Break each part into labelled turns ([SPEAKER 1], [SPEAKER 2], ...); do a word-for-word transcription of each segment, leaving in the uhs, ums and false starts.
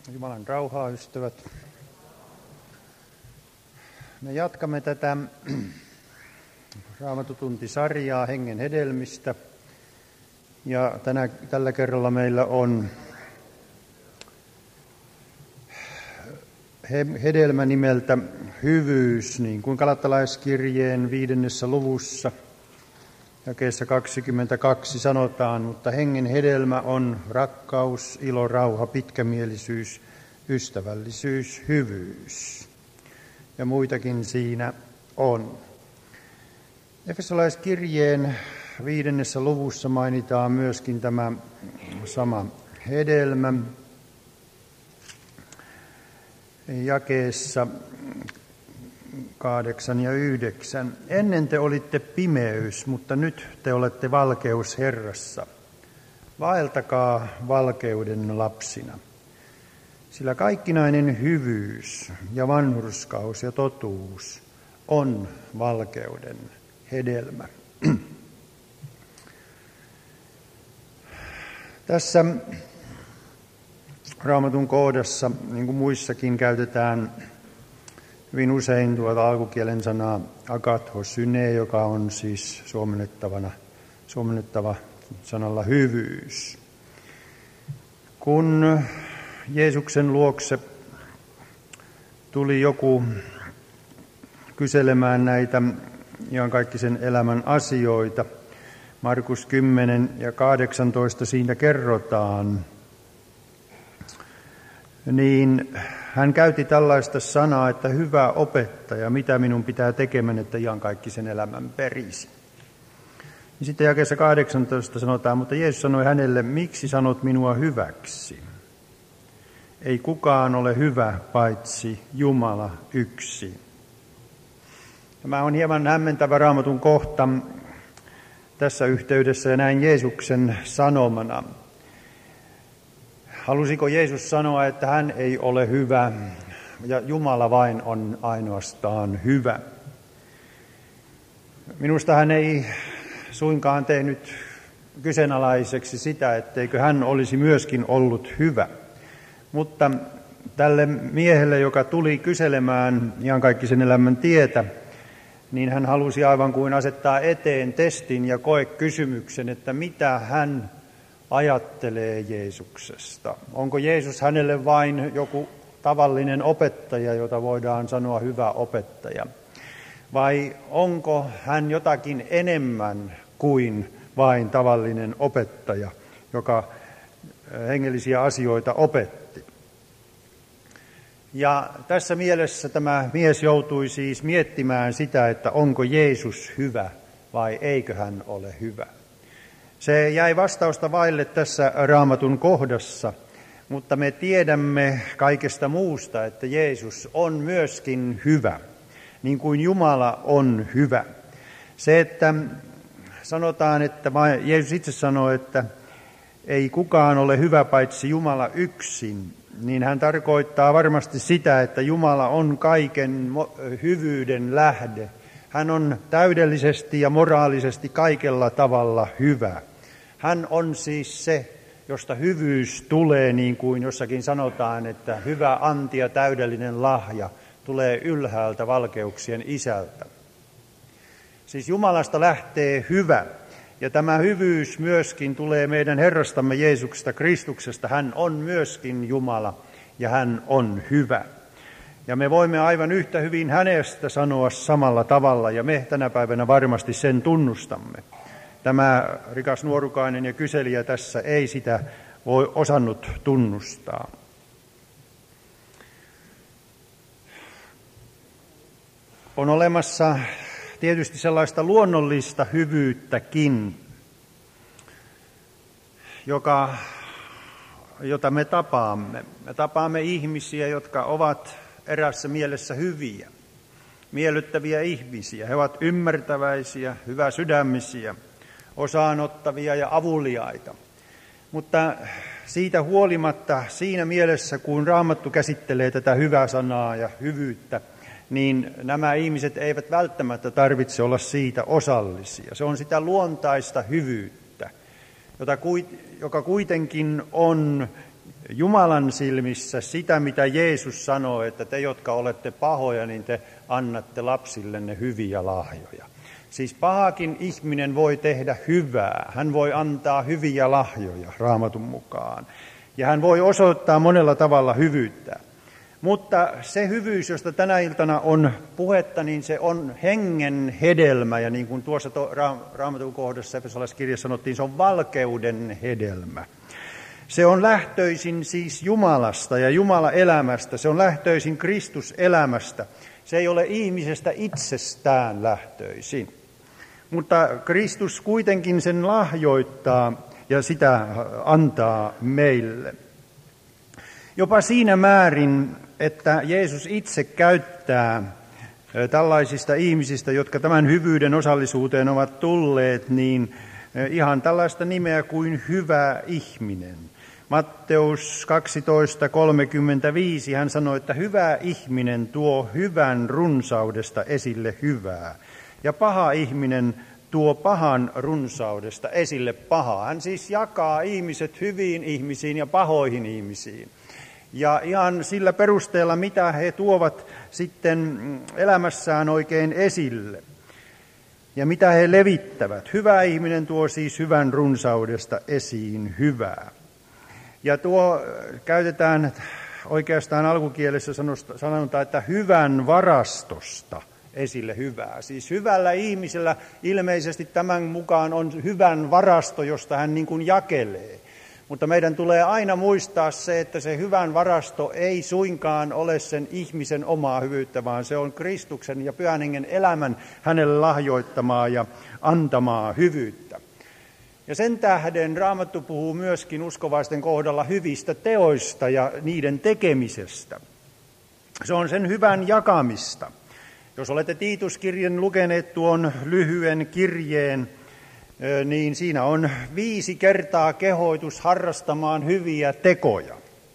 [SPEAKER 1] Jumalan rauhaa, ystävät. Me jatkamme tätä Raamattutuntisarjaa Hengen hedelmistä. Ja tänä, tällä kerralla meillä on hedelmä nimeltä hyvyys, niin kuin Galatalaiskirjeen viidennessä luvussa jakeessa kaksikymmentäkaksi sanotaan, mutta hengen hedelmä on rakkaus, ilo, rauha, pitkämielisyys, ystävällisyys, hyvyys. Ja muitakin siinä on. Efesolaiskirjeen viidennessä luvussa mainitaan myöskin tämä sama hedelmä. Jakeessa kahdeksan ja yhdeksän. Ennen te olitte pimeys, mutta nyt te olette valkeus Herrassa. Vaeltakaa valkeuden lapsina. Sillä kaikkinainen hyvyys ja vanhurskaus ja totuus on valkeuden hedelmä. Tässä Raamatun kohdassa, niin kuin muissakin, käytetään hyvin usein tuota alkukielen sanaa agathosyne, joka on siis suomennettavana, suomennettava sanalla hyvyys. Kun Jeesuksen luokse tuli joku kyselemään näitä iankaikkisen elämän asioita, Markus kymmenen ja kahdeksantoista siinä kerrotaan, niin hän käytti tällaista sanaa, että hyvä opettaja, mitä minun pitää tekemään, että iankaikkisen elämän perisi. Ja sitten jakeessa kahdeksantoista sanotaan, mutta Jeesus sanoi hänelle, miksi sanot minua hyväksi? Ei kukaan ole hyvä, paitsi Jumala yksi. Tämä on hieman hämmentävä Raamatun kohta tässä yhteydessä ja näin Jeesuksen sanomana. Halusiko Jeesus sanoa, että hän ei ole hyvä ja Jumala vain on ainoastaan hyvä? Minusta hän ei suinkaan tehnyt kyseenalaiseksi sitä, etteikö hän olisi myöskin ollut hyvä. Mutta tälle miehelle, joka tuli kyselemään iankaikkisen elämän tietä, niin hän halusi aivan kuin asettaa eteen testin ja koekysymyksen, että mitä hän ajattelee Jeesuksesta. Onko Jeesus hänelle vain joku tavallinen opettaja, jota voidaan sanoa hyvä opettaja? Vai onko hän jotakin enemmän kuin vain tavallinen opettaja, joka hengellisiä asioita opetti? Ja tässä mielessä tämä mies joutui siis miettimään sitä, että onko Jeesus hyvä vai eikö hän ole hyvä. Se jäi vastausta vaille tässä Raamatun kohdassa, mutta me tiedämme kaikesta muusta, että Jeesus on myöskin hyvä, niin kuin Jumala on hyvä. Se, että sanotaan, että Jeesus itse sanoi, että ei kukaan ole hyvä paitsi Jumala yksin, niin hän tarkoittaa varmasti sitä, että Jumala on kaiken hyvyyden lähde. Hän on täydellisesti ja moraalisesti kaikella tavalla hyvä. Hän on siis se, josta hyvyys tulee, niin kuin jossakin sanotaan, että hyvä anti ja täydellinen lahja tulee ylhäältä valkeuksien isältä. Siis Jumalasta lähtee hyvä, ja tämä hyvyys myöskin tulee meidän Herrastamme Jeesuksesta Kristuksesta. Hän on myöskin Jumala, ja hän on hyvä. Ja me voimme aivan yhtä hyvin hänestä sanoa samalla tavalla, ja me tänä päivänä varmasti sen tunnustamme. Tämä rikas nuorukainen ja kyselijä tässä ei sitä voi osannut tunnustaa. On olemassa tietysti sellaista luonnollista hyvyyttäkin, joka, jota me tapaamme. Me tapaamme ihmisiä, jotka ovat erässä mielessä hyviä, miellyttäviä ihmisiä. He ovat ymmärtäväisiä, hyväsydämisiä, osaanottavia ja avuliaita. Mutta siitä huolimatta, siinä mielessä, kun Raamattu käsittelee tätä hyvää sanaa ja hyvyyttä, niin nämä ihmiset eivät välttämättä tarvitse olla siitä osallisia. Se on sitä luontaista hyvyyttä, jota, joka kuitenkin on Jumalan silmissä sitä, mitä Jeesus sanoi, että te, jotka olette pahoja, niin te annatte lapsillenne hyviä lahjoja. Siis pahakin ihminen voi tehdä hyvää. Hän voi antaa hyviä lahjoja Raamatun mukaan. Ja hän voi osoittaa monella tavalla hyvyyttä. Mutta se hyvyys, josta tänä iltana on puhetta, niin se on hengen hedelmä. Ja niin kuin tuossa to, ra, Raamatun kohdassa Efesolaiskirjassa sanottiin, se on valkeuden hedelmä. Se on lähtöisin siis Jumalasta ja Jumala-elämästä. Se on lähtöisin Kristus-elämästä. Se ei ole ihmisestä itsestään lähtöisin. Mutta Kristus kuitenkin sen lahjoittaa ja sitä antaa meille. Jopa siinä määrin, että Jeesus itse käyttää tällaisista ihmisistä, jotka tämän hyvyyden osallisuuteen ovat tulleet, niin ihan tällaista nimeä kuin hyvä ihminen. Matteus kaksitoista kolmekymmentäviisi hän sanoi, että hyvä ihminen tuo hyvän runsaudesta esille hyvää. Ja paha ihminen tuo pahan runsaudesta esille pahaa. Hän siis jakaa ihmiset hyviin ihmisiin ja pahoihin ihmisiin. Ja ihan sillä perusteella, mitä he tuovat sitten elämässään oikein esille. Ja mitä he levittävät. Hyvä ihminen tuo siis hyvän runsaudesta esiin hyvää. Ja tuo käytetään oikeastaan alkukielessä sanotaan, että hyvän varastosta esille hyvää. Siis hyvällä ihmisellä ilmeisesti tämän mukaan on hyvän varasto, josta hän niin kuin jakelee. Mutta meidän tulee aina muistaa se, että se hyvän varasto ei suinkaan ole sen ihmisen omaa hyvyyttä, vaan se on Kristuksen ja Pyhän Hengen elämän hänelle lahjoittamaa ja antamaa hyvyyttä. Ja sen tähden Raamattu puhuu myöskin uskovaisten kohdalla hyvistä teoista ja niiden tekemisestä. Se on sen hyvän jakamista. Jos olette Tiituskirjan lukeneet tuon lyhyen kirjeen, niin siinä on viisi kertaa kehoitus harrastamaan hyviä tekoja.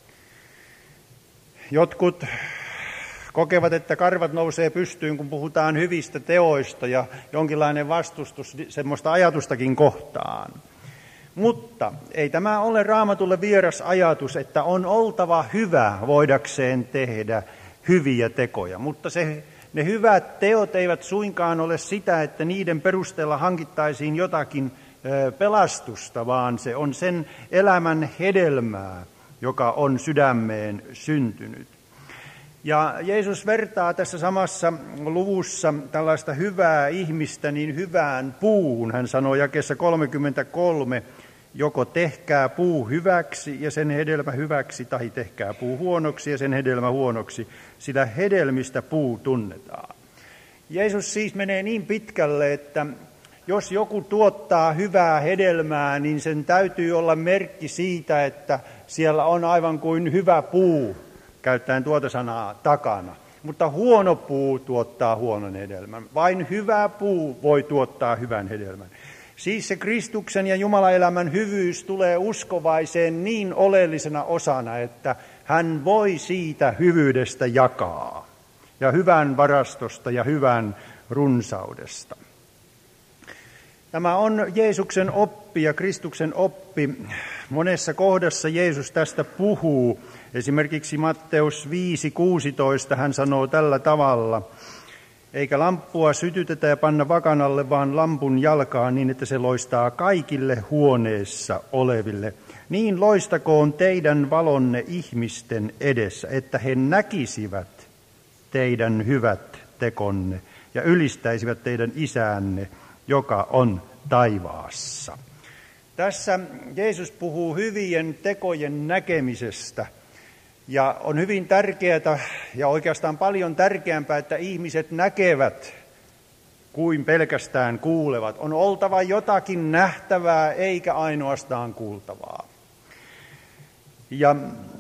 [SPEAKER 1] Jotkut kokevat, että karvat nousee pystyyn, kun puhutaan hyvistä teoista ja jonkinlainen vastustus semmoista ajatustakin kohtaan. Mutta ei tämä ole Raamatulle vieras ajatus, että on oltava hyvä voidakseen tehdä hyviä tekoja. Mutta se, ne hyvät teot eivät suinkaan ole sitä, että niiden perusteella hankittaisiin jotakin pelastusta, vaan se on sen elämän hedelmää, joka on sydämeen syntynyt. Ja Jeesus vertaa tässä samassa luvussa tällaista hyvää ihmistä niin hyvään puuhun. Hän sanoo jakeessa kolmekymmentäkolme, joko tehkää puu hyväksi ja sen hedelmä hyväksi, tai tehkää puu huonoksi ja sen hedelmä huonoksi, sillä hedelmistä puu tunnetaan. Jeesus siis menee niin pitkälle, että jos joku tuottaa hyvää hedelmää, niin sen täytyy olla merkki siitä, että siellä on aivan kuin hyvä puu, käyttäen tuota sanaa takana. Mutta huono puu tuottaa huonon hedelmän. Vain hyvä puu voi tuottaa hyvän hedelmän. Siis se Kristuksen ja Jumalaelämän hyvyys tulee uskovaiseen niin oleellisena osana, että hän voi siitä hyvyydestä jakaa. Ja hyvän varastosta ja hyvän runsaudesta. Tämä on Jeesuksen oppi ja Kristuksen oppi. Monessa kohdassa Jeesus tästä puhuu. Esimerkiksi Matteus viisi kuusitoista hän sanoo tällä tavalla, eikä lamppua sytytetä ja panna vakanalle, vaan lampun jalkaan niin, että se loistaa kaikille huoneessa oleville. Niin loistakoon teidän valonne ihmisten edessä, että he näkisivät teidän hyvät tekonne ja ylistäisivät teidän isänne, joka on taivaassa. Tässä Jeesus puhuu hyvien tekojen näkemisestä. Ja on hyvin tärkeää ja oikeastaan paljon tärkeämpää, että ihmiset näkevät kuin pelkästään kuulevat. On oltava jotakin nähtävää eikä ainoastaan kuultavaa. Ja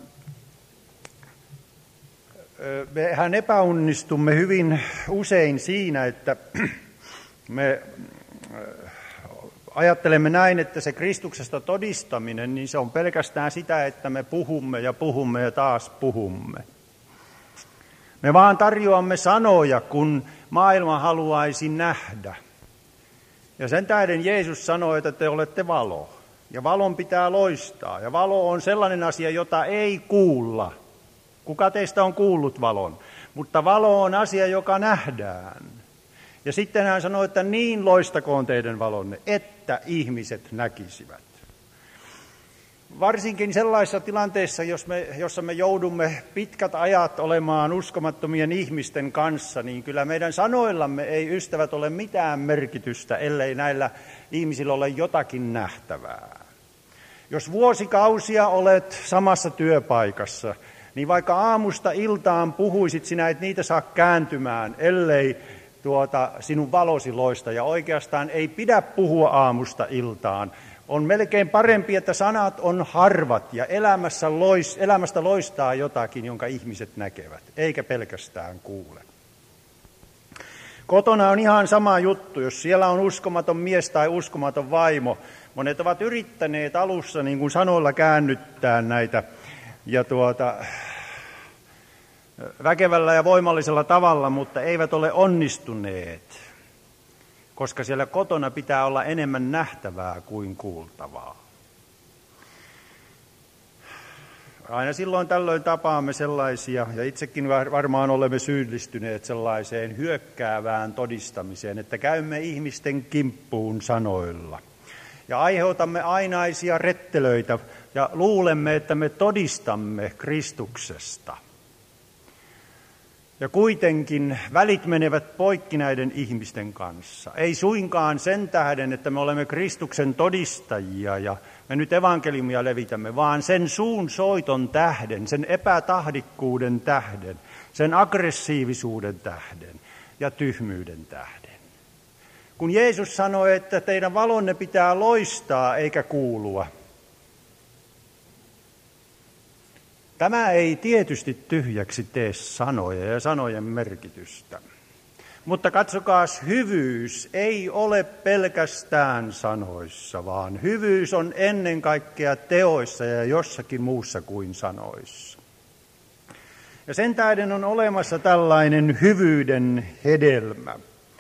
[SPEAKER 1] mehän epäonnistumme hyvin usein siinä, että me ajattelemme näin, että se Kristuksesta todistaminen, niin se on pelkästään sitä, että me puhumme ja puhumme ja taas puhumme. Me vaan tarjoamme sanoja, kun maailma haluaisi nähdä. Ja sen tähden Jeesus sanoi, että te olette valo. Ja valon pitää loistaa. Ja valo on sellainen asia, jota ei kuulla. Kuka teistä on kuullut valon? Mutta valo on asia, joka nähdään. Ja sitten hän sanoi, että niin loistakoon teidän valonne, että ihmiset näkisivät. Varsinkin sellaisissa tilanteissa, jos me, jossa me joudumme pitkät ajat olemaan uskomattomien ihmisten kanssa, niin kyllä meidän sanoillamme ei, ystävät, ole mitään merkitystä, ellei näillä ihmisillä ole jotakin nähtävää. Jos vuosikausia olet samassa työpaikassa, niin vaikka aamusta iltaan puhuisit, sinä et niitä saa kääntymään, ellei tuota sinun valosi loista. Ja oikeastaan ei pidä puhua aamusta iltaan. On melkein parempi, että sanat on harvat ja elämässä lois, elämästä loistaa jotakin, jonka ihmiset näkevät, eikä pelkästään kuule. Kotona on ihan sama juttu, jos siellä on uskomaton mies tai uskomaton vaimo. Monet ovat yrittäneet alussa niin kuin sanoilla käännyttää näitä ja tuota, väkevällä ja voimallisella tavalla, mutta eivät ole onnistuneet, koska siellä kotona pitää olla enemmän nähtävää kuin kuultavaa. Aina silloin tällöin tapaamme sellaisia, ja itsekin varmaan olemme syyllistyneet sellaiseen hyökkäävään todistamiseen, että käymme ihmisten kimppuun sanoilla. Ja aiheutamme ainaisia rettelöitä ja luulemme, että me todistamme Kristuksesta. Ja kuitenkin välit menevät poikki näiden ihmisten kanssa. Ei suinkaan sen tähden, että me olemme Kristuksen todistajia ja me nyt evankeliumia levitämme, vaan sen suun soiton tähden, sen epätahdikkuuden tähden, sen aggressiivisuuden tähden ja tyhmyyden tähden. Kun Jeesus sanoi, että teidän valonne pitää loistaa eikä kuulua, tämä ei tietysti tyhjäksi tee sanoja ja sanojen merkitystä. Mutta katsokaas, hyvyys ei ole pelkästään sanoissa, vaan hyvyys on ennen kaikkea teoissa ja jossakin muussa kuin sanoissa. Ja sen tähden on olemassa tällainen hyvyyden hedelmä.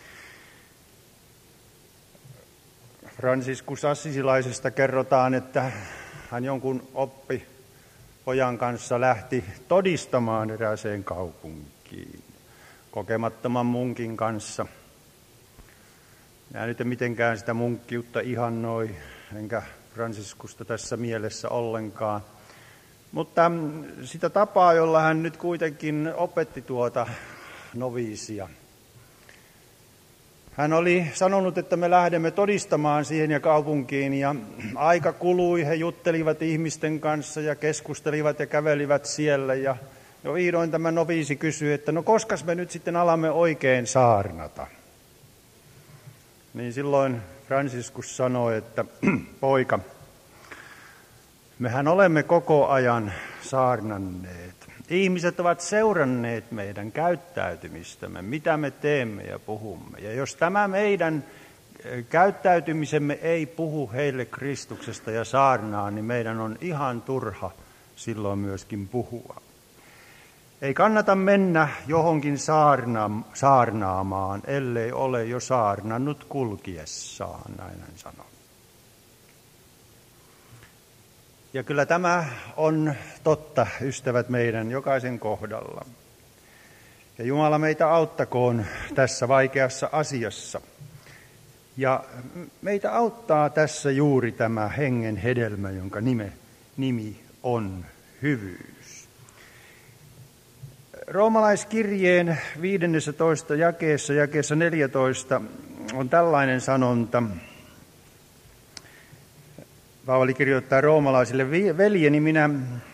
[SPEAKER 1] Franciscus Assisilaisesta kerrotaan, että hän jonkun oppi pojan kanssa lähti todistamaan erääseen kaupunkiin kokemattoman munkin kanssa. Minä nyt en mitenkään sitä munkkiutta ihannoi, enkä Franciscusta tässä mielessä ollenkaan. Mutta sitä tapaa, jolla hän nyt kuitenkin opetti tuota noviisia. Hän oli sanonut, että me lähdemme todistamaan siihen ja kaupunkiin, ja aika kului, he juttelivat ihmisten kanssa ja keskustelivat ja kävelivät siellä, ja jo vihdoin tämä noviisi kysyi, että no koskas me nyt sitten alamme oikein saarnata. Niin silloin Franciscus sanoi, että poika, mehän olemme koko ajan saarnanneet. Ihmiset ovat seuranneet meidän käyttäytymistämme, mitä me teemme ja puhumme. Ja jos tämä meidän käyttäytymisemme ei puhu heille Kristuksesta ja saarnaa, niin meidän on ihan turha silloin myöskin puhua. Ei kannata mennä johonkin saarna, saarnaamaan, ellei ole jo saarnannut kulkiessaan, näin hän sanoi. Ja kyllä tämä on totta, ystävät, meidän jokaisen kohdalla. Ja Jumala meitä auttakoon tässä vaikeassa asiassa. Ja meitä auttaa tässä juuri tämä hengen hedelmä, jonka nime, nimi on hyvyys. Roomalaiskirjeen viidennessä jakeessa, jakeessa neljätoista on tällainen sanonta. Paavali kirjoittaa roomalaisille, veljeni, minä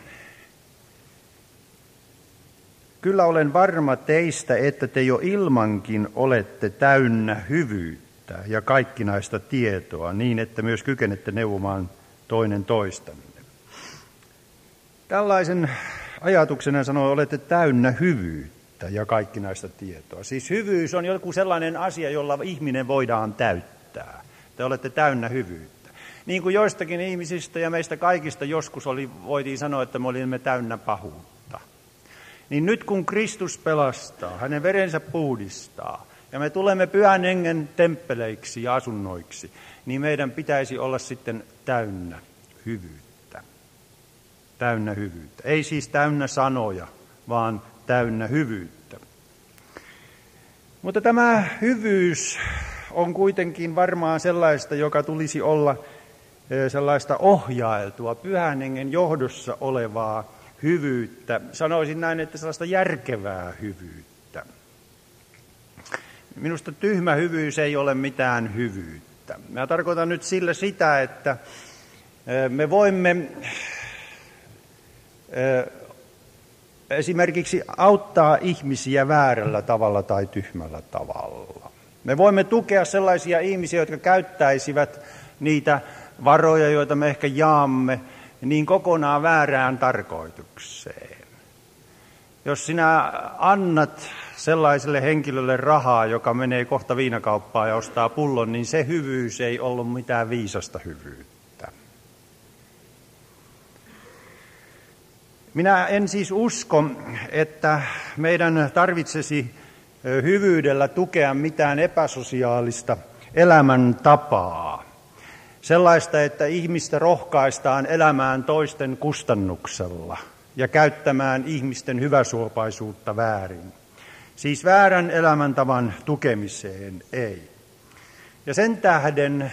[SPEAKER 1] kyllä olen varma teistä, että te jo ilmankin olette täynnä hyvyyttä ja kaikkinaista tietoa, niin että myös kykenette neuvomaan toinen toistanne. Tällaisen ajatuksena sanoi, olette täynnä hyvyyttä ja kaikkinaista tietoa. Siis hyvyys on joku sellainen asia, jolla ihminen voidaan täyttää. Te olette täynnä hyvyyttä. Niin kuin joistakin ihmisistä ja meistä kaikista joskus oli, voitiin sanoa, että me olimme täynnä pahuutta. Niin nyt kun Kristus pelastaa, hänen verensä puhdistaa, ja me tulemme pyhän hengen temppeleiksi ja asunnoiksi, niin meidän pitäisi olla sitten täynnä hyvyyttä. Täynnä hyvyyttä. Ei siis täynnä sanoja, vaan täynnä hyvyyttä. Mutta tämä hyvyys on kuitenkin varmaan sellaista, joka tulisi olla sellaista ohjailtua, Pyhän Hengen johdossa olevaa hyvyyttä. Sanoisin näin, että sellaista järkevää hyvyyttä. Minusta tyhmä hyvyys ei ole mitään hyvyyttä. Mä tarkoitan nyt sillä sitä, että me voimme esimerkiksi auttaa ihmisiä väärällä tavalla tai tyhmällä tavalla. Me voimme tukea sellaisia ihmisiä, jotka käyttäisivät niitä varoja, joita me ehkä jaamme, niin kokonaan väärään tarkoitukseen. Jos sinä annat sellaiselle henkilölle rahaa, joka menee kohta viinakauppaan ja ostaa pullon, niin se hyvyys ei ollut mitään viisasta hyvyyttä. Minä en siis usko, että meidän tarvitsisi hyvyydellä tukea mitään epäsosiaalista elämäntapaa. Sellaista, että ihmistä rohkaistaan elämään toisten kustannuksella ja käyttämään ihmisten hyväsuopaisuutta väärin. Siis väärän elämäntavan tukemiseen ei. Ja sen tähden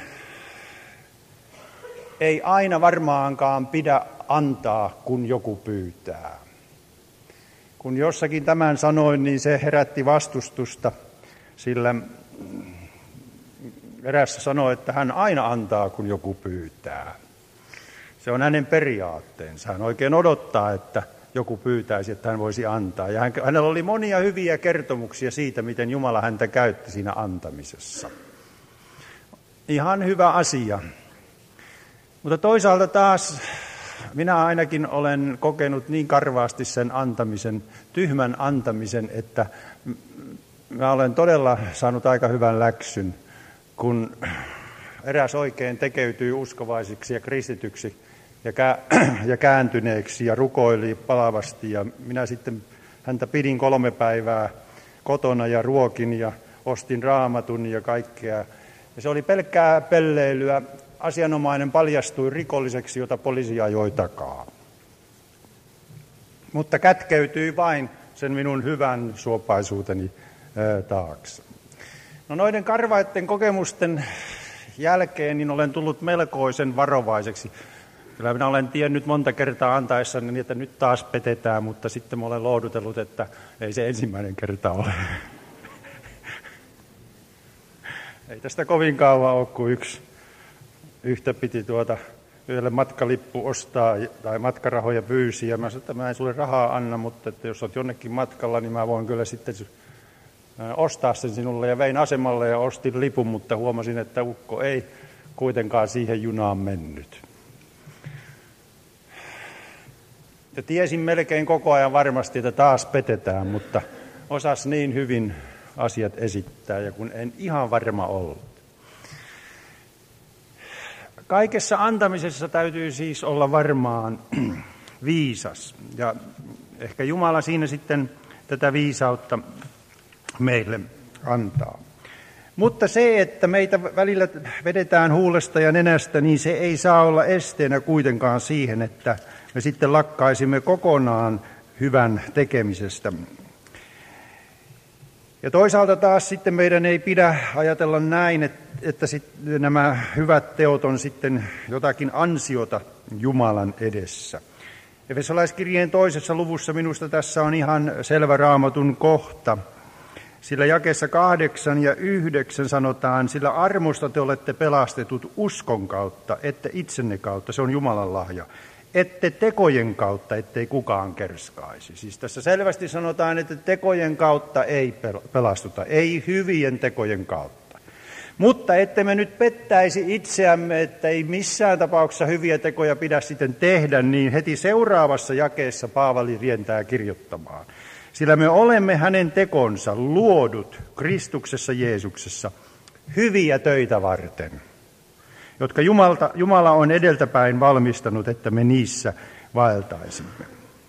[SPEAKER 1] ei aina varmaankaan pidä antaa, kun joku pyytää. Kun jossakin tämän sanoin, niin se herätti vastustusta, sillä erässä sanoi, että hän aina antaa, kun joku pyytää. Se on hänen periaatteensa. Hän oikein odottaa, että joku pyytäisi, että hän voisi antaa. Ja hänellä oli monia hyviä kertomuksia siitä, miten Jumala häntä käytti siinä antamisessa. Ihan hyvä asia. Mutta toisaalta taas minä ainakin olen kokenut niin karvaasti sen antamisen, tyhmän antamisen, että mä olen todella saanut aika hyvän läksyn, kun eräs oikein tekeytyy uskovaisiksi ja kristityksi ja, kä- ja kääntyneeksi ja rukoili palavasti. Ja minä sitten häntä pidin kolme päivää kotona ja ruokin ja ostin raamatun ja kaikkea. Ja se oli pelkkää pelleilyä. Asianomainen paljastui rikolliseksi, jota poliisi ajoi takaa. Mutta kätkeytyi vain sen minun hyvän suopaisuuteni taakse. No noiden karvaitten kokemusten jälkeen niin olen tullut melkoisen varovaiseksi. Kyllä minä olen tiennyt monta kertaa antaessani niin, että nyt taas petetään, mutta sitten olen lohdutellut, että ei se ensimmäinen kerta ole. Ei tästä kovin kauan ole, kun yksi yhtä piti tuota yhdelle matkalippu ostaa tai matkarahoja pyysi. Ja mä sanoin, että mä en sulle rahaa anna, mutta että jos olet jonnekin matkalla, niin mä voin kyllä sitten ostaa sen sinulle. Ja vein asemalle ja ostin lipun, mutta huomasin, että ukko ei kuitenkaan siihen junaan mennyt. Ja tiesin melkein koko ajan varmasti, että taas petetään, mutta osas niin hyvin asiat esittää, ja kun en ihan varma ollut. Kaikessa antamisessa täytyy siis olla varmaan viisas, ja ehkä Jumala siinä sitten tätä viisautta meille antaa. Mutta se, että meitä välillä vedetään huulesta ja nenästä, niin se ei saa olla esteenä kuitenkaan siihen, että me sitten lakkaisimme kokonaan hyvän tekemisestä. Ja toisaalta taas sitten meidän ei pidä ajatella näin, että, että sitten nämä hyvät teot on sitten jotakin ansiota Jumalan edessä. Efesolaiskirjeen toisessa luvussa minusta tässä on ihan selvä Raamatun kohta. Sillä jakeessa kahdeksan ja yhdeksän sanotaan, sillä armosta te olette pelastetut uskon kautta, ette itsenne kautta, se on Jumalan lahja. Ette tekojen kautta, ettei kukaan kerskaisi. Siis tässä selvästi sanotaan, että tekojen kautta ei pelastuta, ei hyvien tekojen kautta. Mutta ette me nyt pettäisi itseämme, että ei missään tapauksessa hyviä tekoja pidä sitten tehdä, niin heti seuraavassa jakeessa Paavali rientää kirjoittamaan. Sillä me olemme hänen tekonsa luodut Kristuksessa Jeesuksessa hyviä töitä varten, jotka Jumalta, Jumala on edeltäpäin valmistanut, että me niissä vaeltaisimme.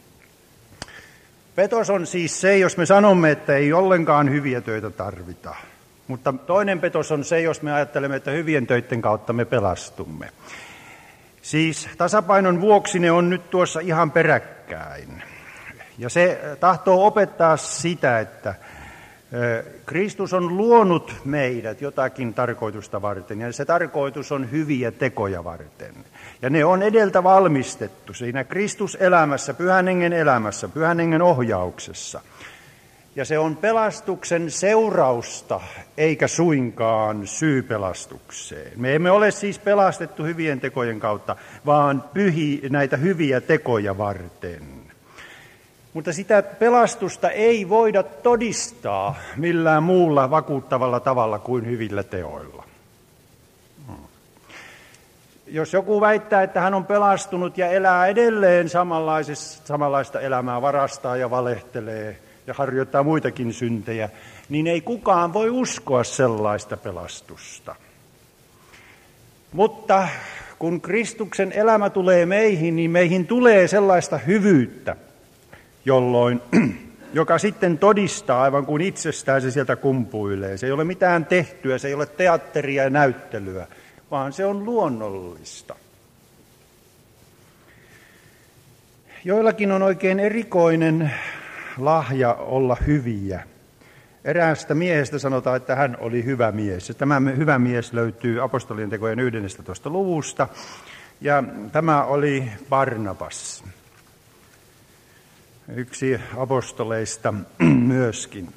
[SPEAKER 1] Petos on siis se, jos me sanomme, että ei ollenkaan hyviä töitä tarvita. Mutta toinen petos on se, jos me ajattelemme, että hyvien töiden kautta me pelastumme. Siis tasapainon vuoksi ne on nyt tuossa ihan peräkkäin. Ja se tahtoo opettaa sitä, että Kristus on luonut meidät jotakin tarkoitusta varten, ja se tarkoitus on hyviä tekoja varten. Ja ne on edeltä valmistettu siinä Kristuselämässä, Pyhän Hengen elämässä, Pyhän Hengen ohjauksessa. Ja se on pelastuksen seurausta, eikä suinkaan syy pelastukseen. Me emme ole siis pelastettu hyvien tekojen kautta, vaan pyhi, näitä hyviä tekoja varten. Mutta sitä pelastusta ei voida todistaa millään muulla vakuuttavalla tavalla kuin hyvillä teoilla. Jos joku väittää, että hän on pelastunut ja elää edelleen samanlaista elämää, varastaa ja valehtelee ja harjoittaa muitakin syntejä, niin ei kukaan voi uskoa sellaista pelastusta. Mutta kun Kristuksen elämä tulee meihin, niin meihin tulee sellaista hyvyyttä, jolloin, joka sitten todistaa aivan kuin itsestään se sieltä kumpuilee. Se ei ole mitään tehtyä, se ei ole teatteria ja näyttelyä, vaan se on luonnollista. Joillakin on oikein erikoinen lahja olla hyviä. Eräästä miehestä sanotaan, että hän oli hyvä mies. Tämä hyvä mies löytyy apostolien tekojen yhdentoista luvusta, ja tämä oli Barnabas. Yksi apostoleista myöskin.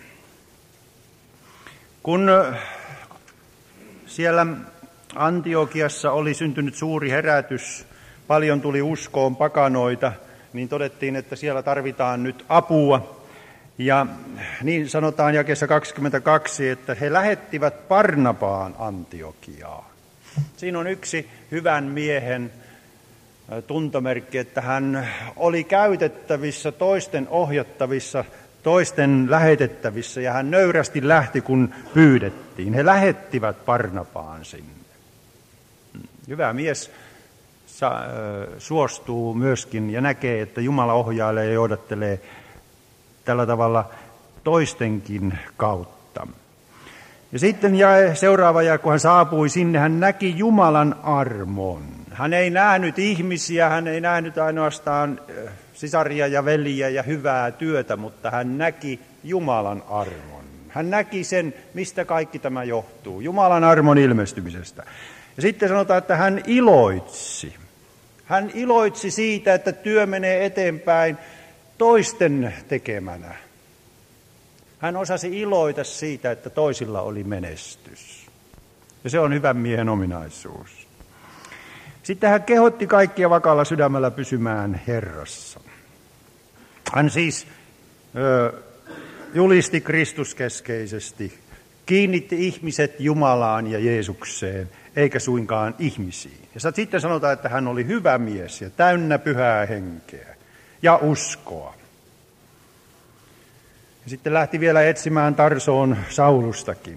[SPEAKER 1] Kun siellä Antiokiassa oli syntynyt suuri herätys, paljon tuli uskoon pakanoita, niin todettiin, että siellä tarvitaan nyt apua. Ja niin sanotaan jakeessa kaksikymmentäkaksi, että he lähettivät Barnabaan Antiokiaan. Siinä on yksi hyvän miehen tuntomerkki, että hän oli käytettävissä, toisten ohjattavissa, toisten lähetettävissä, ja hän nöyrästi lähti, kun pyydettiin. He lähettivät Barnabaan sinne. Hyvä mies suostuu myöskin ja näkee, että Jumala ohjailee ja johdattelee tällä tavalla toistenkin kautta. Ja sitten jae, seuraava jae, kun hän saapui sinne, hän näki Jumalan armon. Hän ei nähnyt ihmisiä, hän ei nähnyt ainoastaan sisaria ja veliä ja hyvää työtä, mutta hän näki Jumalan armon. Hän näki sen, mistä kaikki tämä johtuu, Jumalan armon ilmestymisestä. Ja sitten sanotaan, että hän iloitsi. Hän iloitsi siitä, että työ menee eteenpäin toisten tekemänä. Hän osasi iloita siitä, että toisilla oli menestys. Ja se on hyvän miehen ominaisuus. Sitten hän kehotti kaikkia vakaalla sydämellä pysymään Herrassa. Hän siis ö, julisti Kristuskeskeisesti, kiinnitti ihmiset Jumalaan ja Jeesukseen, eikä suinkaan ihmisiin. Ja sitten sanotaan, että hän oli hyvä mies ja täynnä pyhää henkeä ja uskoa. Ja sitten lähti vielä etsimään Tarsoon Saulustakin.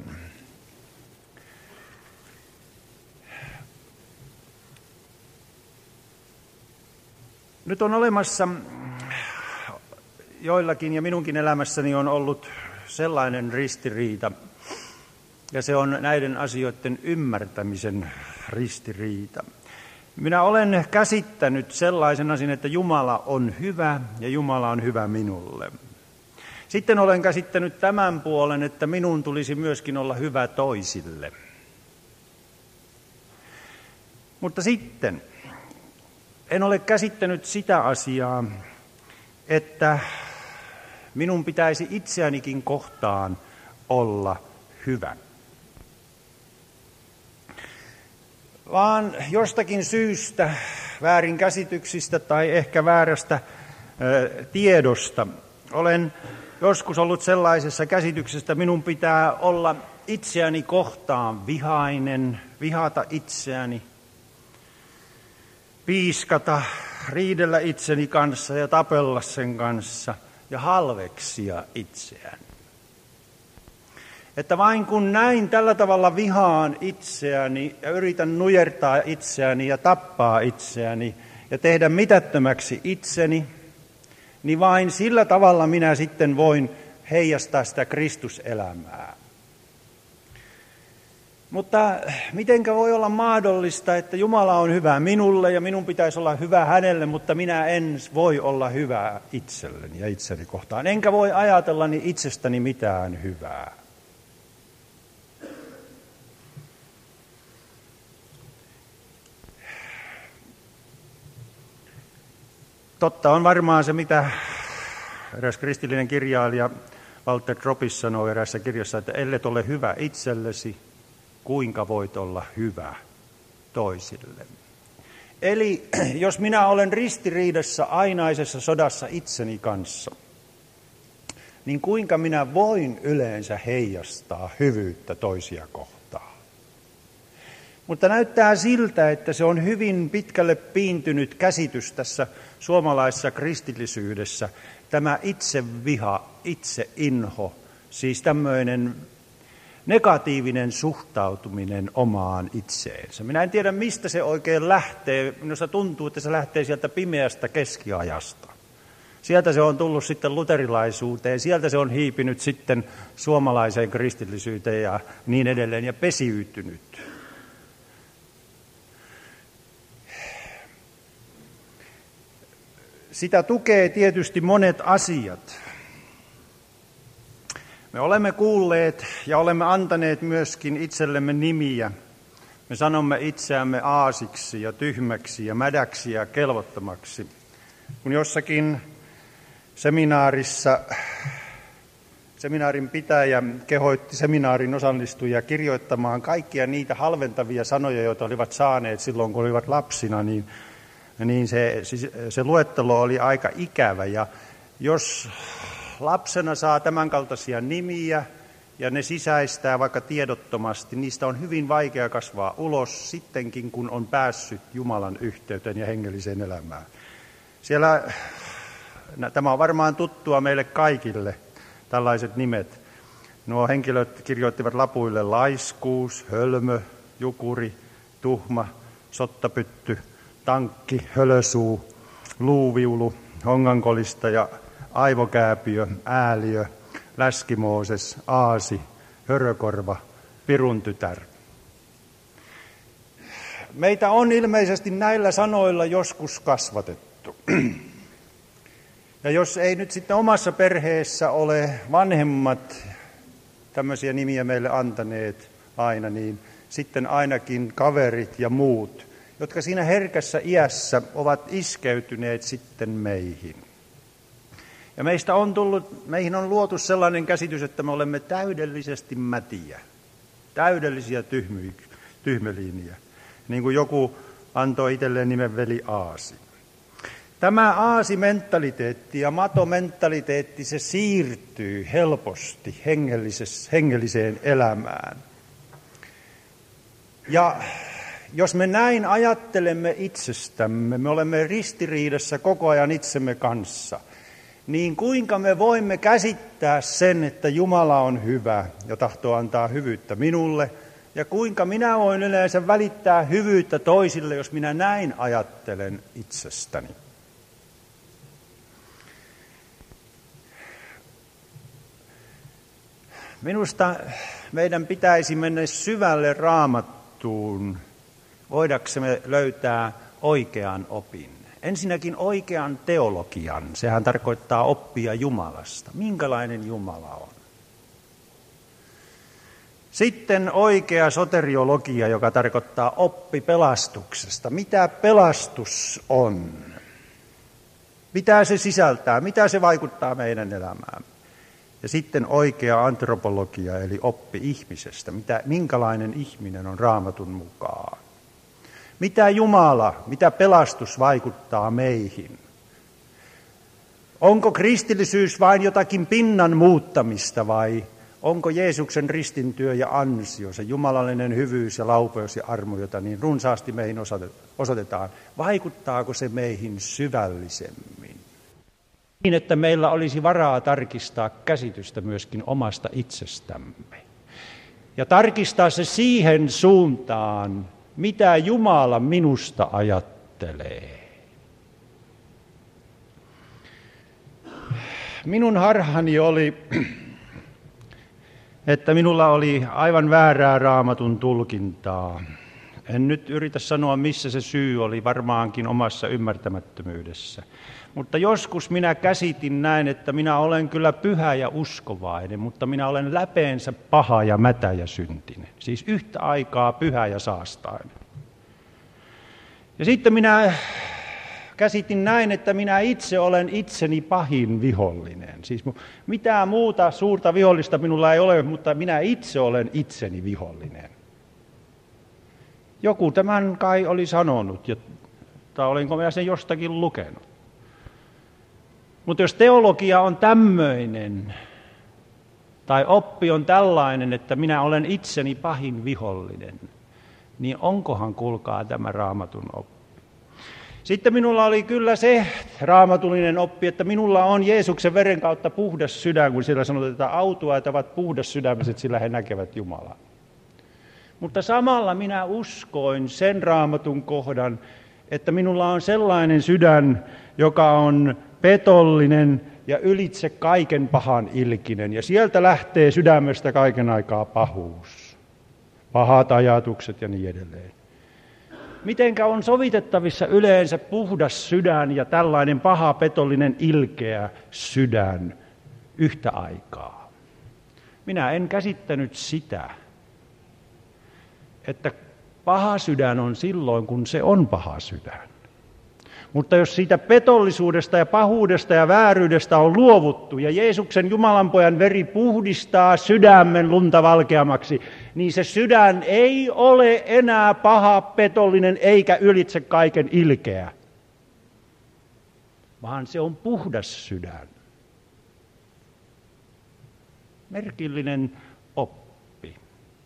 [SPEAKER 1] Nyt on olemassa joillakin ja minunkin elämässäni on ollut sellainen ristiriita, ja se on näiden asioiden ymmärtämisen ristiriita. Minä olen käsittänyt sellaisen asian, että Jumala on hyvä ja Jumala on hyvä minulle. Sitten olen käsittänyt tämän puolen, että minun tulisi myöskin olla hyvä toisille. Mutta sitten en ole käsittänyt sitä asiaa, että minun pitäisi itseänikin kohtaan olla hyvä. Vaan jostakin syystä, väärinkäsityksistä tai ehkä väärästä ö, tiedosta, olen joskus ollut sellaisessa käsityksessä, että minun pitää olla itseäni kohtaan vihainen, vihata itseäni, piiskata, riidellä itseni kanssa ja tapella sen kanssa ja halveksia itseäni. Että vain kun näin tällä tavalla vihaan itseäni ja yritän nujertaa itseäni ja tappaa itseäni ja tehdä mitättömäksi itseni, niin vain sillä tavalla minä sitten voin heijastaa sitä Kristuselämää. Mutta mitenkä voi olla mahdollista, että Jumala on hyvä minulle ja minun pitäisi olla hyvä hänelle, mutta minä en voi olla hyvä itselleni ja itseni kohtaan. Enkä voi ajatellani itsestäni mitään hyvää. Totta on varmaan se, mitä eräs kristillinen kirjailija Walter Gropius sanoo eräässä kirjassa, että ellet ole hyvä itsellesi, kuinka voit olla hyvä toisille. Eli jos minä olen ristiriidassa ainaisessa sodassa itseni kanssa, niin kuinka minä voin yleensä heijastaa hyvyyttä toisia kohtaan? Mutta näyttää siltä, että se on hyvin pitkälle piintynyt käsitys tässä suomalaisessa kristillisyydessä, tämä itseviha, itseinho, siis tämmöinen negatiivinen suhtautuminen omaan itseensä. Minä en tiedä, mistä se oikein lähtee. Minusta tuntuu, että se lähtee sieltä pimeästä keskiajasta. Sieltä se on tullut sitten luterilaisuuteen, sieltä se on hiipinyt sitten suomalaiseen kristillisyyteen ja niin edelleen ja pesiytynyt. Sitä tukee tietysti monet asiat. Me olemme kuulleet ja olemme antaneet myöskin itsellemme nimiä. Me sanomme itseämme aasiksi ja tyhmäksi ja mädäksi ja kelvottomaksi. Kun jossakin seminaarissa seminaarin pitäjä kehoitti seminaarin osallistujia kirjoittamaan kaikkia niitä halventavia sanoja, joita olivat saaneet silloin, kun olivat lapsina, niin, niin se, se luettelo oli aika ikävä. Ja jos lapsena saa tämänkaltaisia nimiä ja ne sisäistää vaikka tiedottomasti, niistä on hyvin vaikea kasvaa ulos sittenkin, kun on päässyt Jumalan yhteyteen ja hengelliseen elämään. Siellä, tämä on varmaan tuttua meille kaikille, tällaiset nimet. Nuo henkilöt kirjoittivat lapuille laiskuus, hölmö, jukuri, tuhma, sottapytty, tankki, hölösuu, luuviulu, hongankolista ja aivokääpiö, ääliö, läskimooses, aasi, hörökorva, pirun tytär. Meitä on ilmeisesti näillä sanoilla joskus kasvatettu. Ja jos ei nyt sitten omassa perheessä ole vanhemmat tämmöisiä nimiä meille antaneet aina, niin sitten ainakin kaverit ja muut, jotka siinä herkässä iässä ovat iskeytyneet sitten meihin. Ja meistä on tullut, meihin on luotu sellainen käsitys, että me olemme täydellisesti mätiä, täydellisiä tyhmy, tyhmöliniä, niin kuin joku antoi itselleen nimen veli Aasi. Tämä aasimentaliteetti ja matomentaliteetti, se siirtyy helposti hengelliseen elämään. Ja jos me näin ajattelemme itsestämme, me olemme ristiriidassa koko ajan itsemme kanssa, niin kuinka me voimme käsittää sen, että Jumala on hyvä ja tahtoo antaa hyvyyttä minulle, ja kuinka minä voin yleensä välittää hyvyyttä toisille, jos minä näin ajattelen itsestäni. Minusta meidän pitäisi mennä syvälle Raamattuun, voidaksemme löytää oikean opin. Ensinnäkin oikean teologian, sehän tarkoittaa oppia Jumalasta. Minkälainen Jumala on? Sitten oikea soteriologia, joka tarkoittaa oppi pelastuksesta. Mitä pelastus on? Mitä se sisältää? Mitä se vaikuttaa meidän elämään? Ja sitten oikea antropologia, eli oppi ihmisestä. Mitä, minkälainen ihminen on Raamatun mukaan? Mitä Jumala, mitä pelastus vaikuttaa meihin? Onko kristillisyys vain jotakin pinnan muuttamista vai onko Jeesuksen ristintyö ja ansio, se jumalallinen hyvyys ja laupeus ja armo, jota niin runsaasti meihin osoitetaan, vaikuttaako se meihin syvällisemmin? Niin, että meillä olisi varaa tarkistaa käsitystä myöskin omasta itsestämme. Ja tarkistaa se siihen suuntaan, mitä Jumala minusta ajattelee. Minun harhani oli että minulla oli aivan väärää Raamatun tulkintaa. En nyt yritä sanoa, missä se syy oli, varmaankin omassa ymmärtämättömyydessä. Mutta joskus minä käsitin näin, että minä olen kyllä pyhä ja uskovainen, mutta minä olen läpeensä paha ja mätä ja syntinen. Siis yhtä aikaa pyhä ja saastainen. Ja sitten minä käsitin näin, että minä itse olen itseni pahin vihollinen. Siis mitään muuta suurta vihollista minulla ei ole, mutta minä itse olen itseni vihollinen. Joku tämän kai oli sanonut, tai olenko minä sen jostakin lukenut. Mutta jos teologia on tämmöinen, tai oppi on tällainen, että minä olen itseni pahin vihollinen, niin onkohan, kuulkaa, tämä Raamatun oppi? Sitten minulla oli kyllä se raamatullinen oppi, että minulla on Jeesuksen veren kautta puhdas sydän, kun siellä sanotaan, että autuaat ovat puhdas sydämiset, sillä he näkevät Jumalaa. Mutta samalla minä uskoin sen Raamatun kohdan, että minulla on sellainen sydän, joka on petollinen ja ylitse kaiken pahan ilkinen. Ja sieltä lähtee sydämestä kaiken aikaa pahuus, pahat ajatukset ja niin edelleen. Mitenkä on sovitettavissa yleensä puhdas sydän ja tällainen paha, petollinen, ilkeä sydän yhtä aikaa? Minä en käsittänyt sitä, että paha sydän on silloin, kun se on paha sydän. Mutta jos siitä petollisuudesta ja pahuudesta ja vääryydestä on luovuttu ja Jeesuksen Jumalanpojan veri puhdistaa sydämen lunta valkeammaksi, niin se sydän ei ole enää paha, petollinen eikä ylitse kaiken ilkeä, vaan se on puhdas sydän. Merkillinen oppi.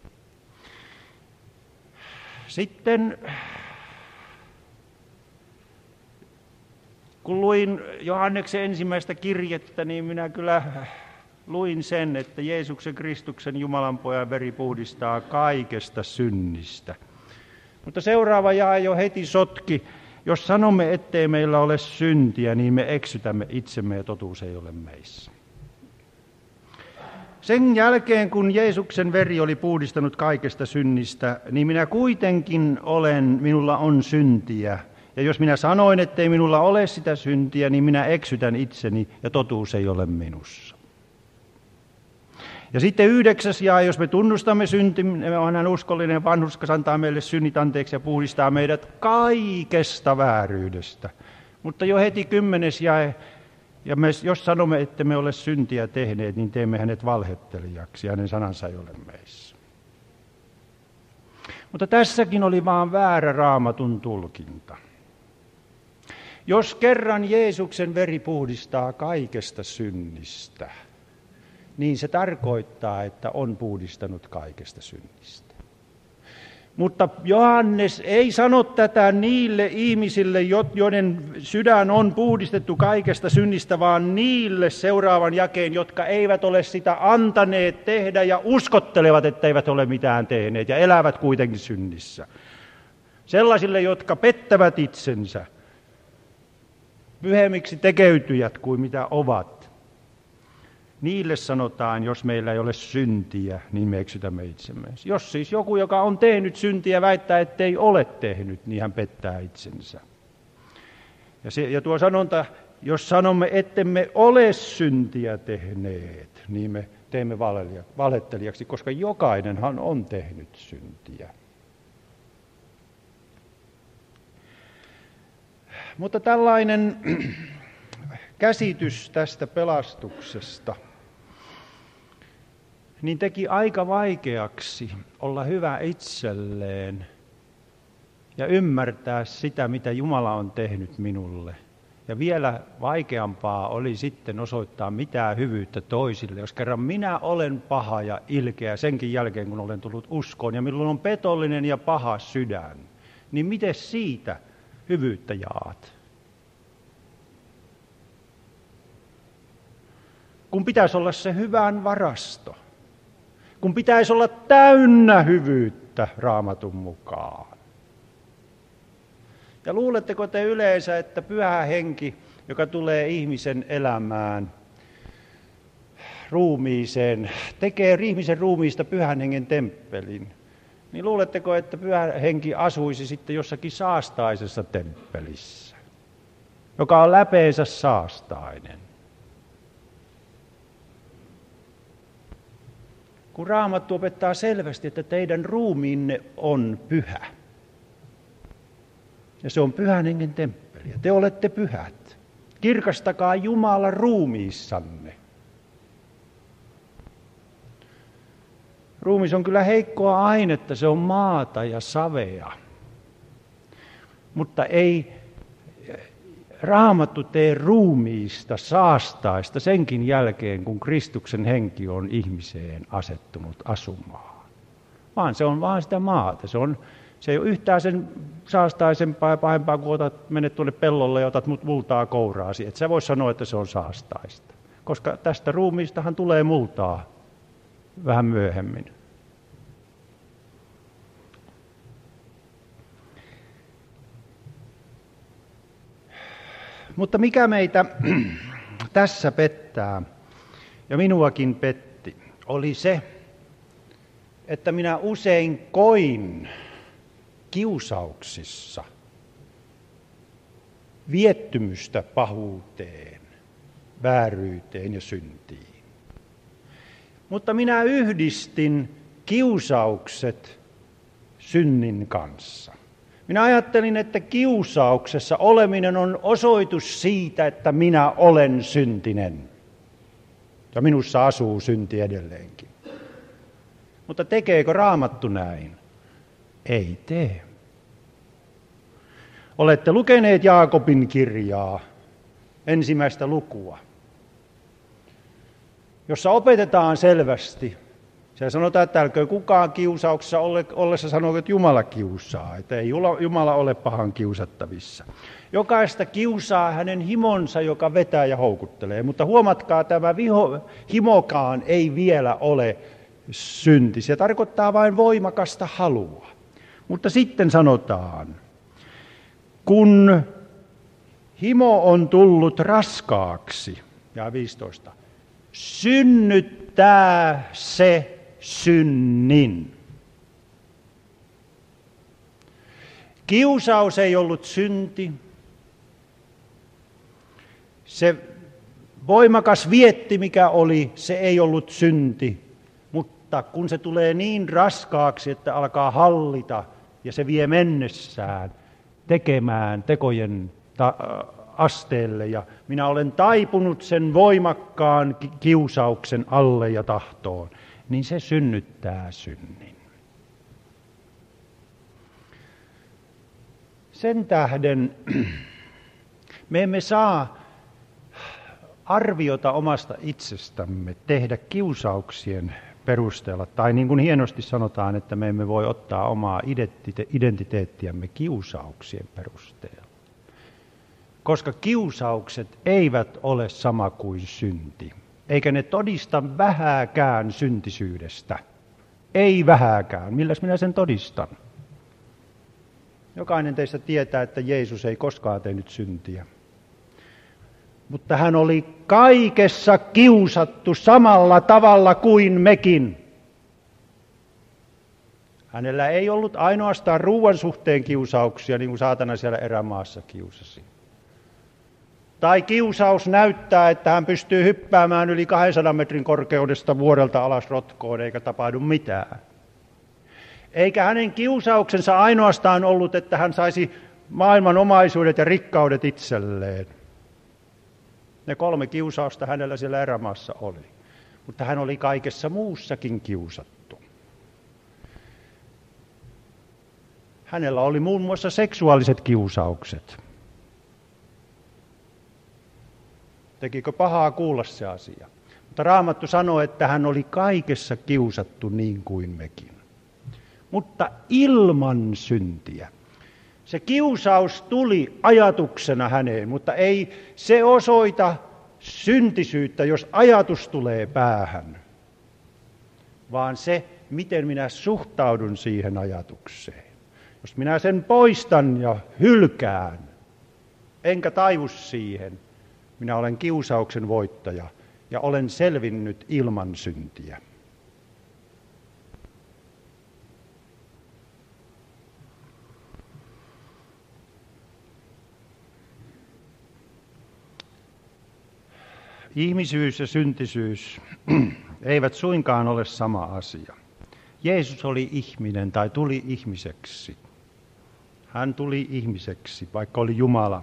[SPEAKER 1] Sitten kun luin Johanneksen ensimmäistä kirjettä, niin minä kyllä luin sen, että Jeesuksen Kristuksen Jumalanpojan veri puhdistaa kaikesta synnistä. Mutta seuraava jae jo heti sotki. Jos sanomme, ettei meillä ole syntiä, niin me eksytämme itsemme ja totuus ei ole meissä. Sen jälkeen, kun Jeesuksen veri oli puhdistanut kaikesta synnistä, niin minä kuitenkin olen, minulla on syntiä. Ja jos minä sanoin, ettei minulla ole sitä syntiä, niin minä eksytän itseni ja totuus ei ole minussa. Ja sitten yhdeksäs jae, jos me tunnustamme syntimme, on hän uskollinen vanhurskas, antaa meille synnit anteeksi ja puhdistaa meidät kaikesta vääryydestä. Mutta jo heti kymmenes jae, ja me, jos sanomme, että me ole syntiä tehneet, niin teemme hänet valhettelijaksi ja hänen sanansa ei ole meissä. Mutta tässäkin oli vaan väärä Raamatun tulkinta. Jos kerran Jeesuksen veri puhdistaa kaikesta synnistä, niin se tarkoittaa, että on puhdistanut kaikesta synnistä. Mutta Johannes ei sano tätä niille ihmisille, joiden sydän on puhdistettu kaikesta synnistä, vaan niille seuraavan jakeen, jotka eivät ole sitä antaneet tehdä ja uskottelevat, että eivät ole mitään tehneet ja elävät kuitenkin synnissä. Sellaisille, jotka pettävät itsensä, pyhemmiksi tekeytyjät kuin mitä ovat. Niille sanotaan, jos meillä ei ole syntiä, niin me eksytämme itsemme. Jos siis joku, joka on tehnyt syntiä, väittää, ettei ole tehnyt, niin hän pettää itsensä. Ja, se, ja tuo sanonta, jos sanomme, ettemme ole syntiä tehneet, niin me teemme valehtelijaksi, koska jokainenhan on tehnyt syntiä. Mutta tällainen käsitys tästä pelastuksesta niin teki aika vaikeaksi olla hyvä itselleen ja ymmärtää sitä, mitä Jumala on tehnyt minulle. Ja vielä vaikeampaa oli sitten osoittaa mitään hyvyyttä toisille, jos kerran minä olen paha ja ilkeä senkin jälkeen, kun olen tullut uskoon ja minulla on petollinen ja paha sydän, niin miten siitä hyvyyttä jaat? Kun pitäisi olla se hyvän varasto. Kun pitäisi olla täynnä hyvyyttä Raamatun mukaan. Ja luuletteko te yleensä, että Pyhä Henki, joka tulee ihmisen elämään, ruumiiseen, tekee ihmisen ruumiista Pyhän Hengen temppelin, niin luuletteko, että Pyhä Henki asuisi sitten jossakin saastaisessa temppelissä, joka on läpeensä saastainen? Kun Raamattu opettaa selvästi, että teidän ruumiinne on pyhä. Ja se on Pyhän Hengen temppeli. Te olette pyhät. Kirkastakaa Jumala ruumiissanne. Ruumis on kyllä heikkoa ainetta, se on maata ja savea. Mutta ei Raamattu tee ruumiista saastaista senkin jälkeen, kun Kristuksen henki on ihmiseen asettunut asumaan. Vaan se on vaan sitä maata. Se, on, se ei ole yhtään sen saastaisempaa ja pahempaa, kun otat, menet tuonne pellolle ja otat multaa kouraasi. Et sä voi sanoa, että se on saastaista. Koska tästä ruumiistahan tulee multaa vähän myöhemmin. Mutta mikä meitä tässä pettää, ja minuakin petti, oli se, että minä usein koin kiusauksissa viettymystä pahuuteen, vääryyteen ja syntiin. Mutta minä yhdistin kiusaukset synnin kanssa. Minä ajattelin, että kiusauksessa oleminen on osoitus siitä, että minä olen syntinen. Ja minussa asuu synti edelleenkin. Mutta tekeekö Raamattu näin? Ei tee. Olette lukeneet Jaakobin kirjaa, ensimmäistä lukua, jossa opetetaan selvästi. Siellä sanotaan, että älkää kukaan kiusauksessa ollessa sanoo, että Jumala kiusaa, että ei Jumala ole pahan kiusattavissa. Jokaista kiusaa hänen himonsa, joka vetää ja houkuttelee. Mutta huomatkaa, tämä viho, himokaan ei vielä ole synti. Se tarkoittaa vain voimakasta halua. Mutta sitten sanotaan, kun himo on tullut raskaaksi, ja viisitoista, synnyttää se synnin. Kiusaus ei ollut synti. Se voimakas vietti, mikä oli, se ei ollut synti. Mutta kun se tulee niin raskaaksi, että alkaa hallita ja se vie mennessään tekemään tekojen ta- asteelle ja minä olen taipunut sen voimakkaan kiusauksen alle ja tahtoon, niin se synnyttää synnin. Sen tähden me emme saa arviota omasta itsestämme tehdä kiusauksien perusteella, tai niin kuin hienosti sanotaan, että me emme voi ottaa omaa identiteettiämme kiusauksien perusteella. Koska kiusaukset eivät ole sama kuin synti, eikä ne todista vähääkään syntisyydestä. Ei vähääkään. Milläs minä sen todistan? Jokainen teistä tietää, että Jeesus ei koskaan tehnyt syntiä. Mutta hän oli kaikessa kiusattu samalla tavalla kuin mekin. Hänellä ei ollut ainoastaan ruoan suhteen kiusauksia, niin kuin saatana siellä erämaassa kiusasi. Tai kiusaus näyttää, että hän pystyy hyppäämään yli kahdensadan metrin korkeudesta vuodelta alas rotkoon, eikä tapahdu mitään. Eikä hänen kiusauksensa ainoastaan ollut, että hän saisi maailman omaisuudet ja rikkaudet itselleen. Ne kolme kiusausta hänellä siellä erämaassa oli. Mutta hän oli kaikessa muussakin kiusattu. Hänellä oli muun muassa seksuaaliset kiusaukset. Tekikö pahaa kuulla se asia? Mutta Raamattu sanoo, että hän oli kaikessa kiusattu niin kuin mekin. Mutta ilman syntiä. Se kiusaus tuli ajatuksena häneen, mutta ei se osoita syntisyyttä, jos ajatus tulee päähän. Vaan se, miten minä suhtaudun siihen ajatukseen. Jos minä sen poistan ja hylkään, enkä taivu siihen, minä olen kiusauksen voittaja ja olen selvinnyt ilman syntiä. Ihmisyys ja syntisyys eivät suinkaan ole sama asia. Jeesus oli ihminen tai tuli ihmiseksi. Hän tuli ihmiseksi, vaikka oli Jumala.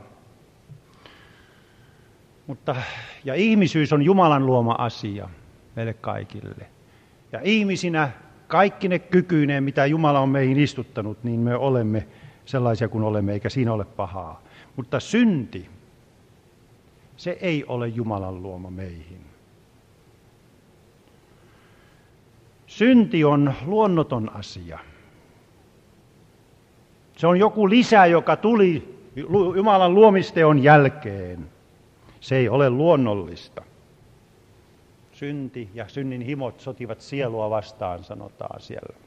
[SPEAKER 1] Mutta, ja ihmisyys on Jumalan luoma asia meille kaikille. Ja ihmisinä kaikki ne kykyineen, mitä Jumala on meihin istuttanut, niin me olemme sellaisia kuin olemme, eikä siinä ole pahaa. Mutta synti, se ei ole Jumalan luoma meihin. Synti on luonnoton asia. Se on joku lisä, joka tuli Jumalan luomisteon jälkeen. Se ei ole luonnollista. Synti ja synnin himot sotivat sielua vastaan, sanotaan siellä.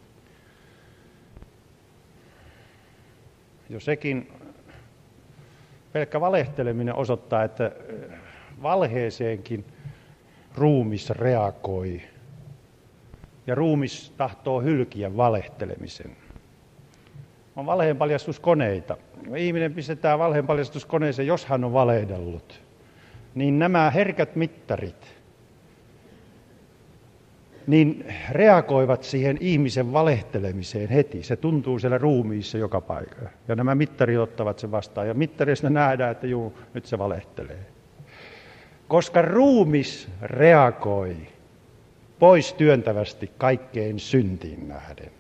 [SPEAKER 1] Jo sekin pelkkä valehteleminen osoittaa, että valheeseenkin ruumis reagoi. Ja ruumis tahtoo hylkiä valehtelemisen. On valheenpaljastuskoneita. Ihminen pistetään valheenpaljastuskoneeseen, jos hän on valehdellut. Niin nämä herkät mittarit niin reagoivat siihen ihmisen valehtelemiseen heti. Se tuntuu siellä ruumiissa joka paikassa. Ja nämä mittarit ottavat sen vastaan. Ja mittarista nähdään, että juu, nyt se valehtelee. Koska ruumis reagoi pois työntävästi kaikkeen syntiin nähden.